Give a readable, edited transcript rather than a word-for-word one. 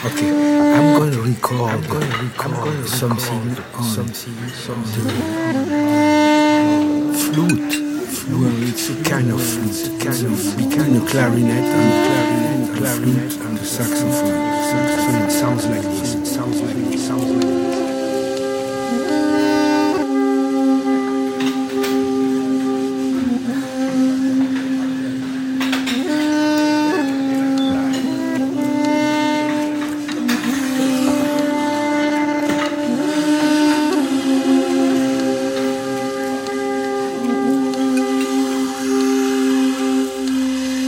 Okay, I'm going to record something on flute. Well, it's a kind of flute. It's kind of clarinet and flute and the saxophone. So it sounds like this.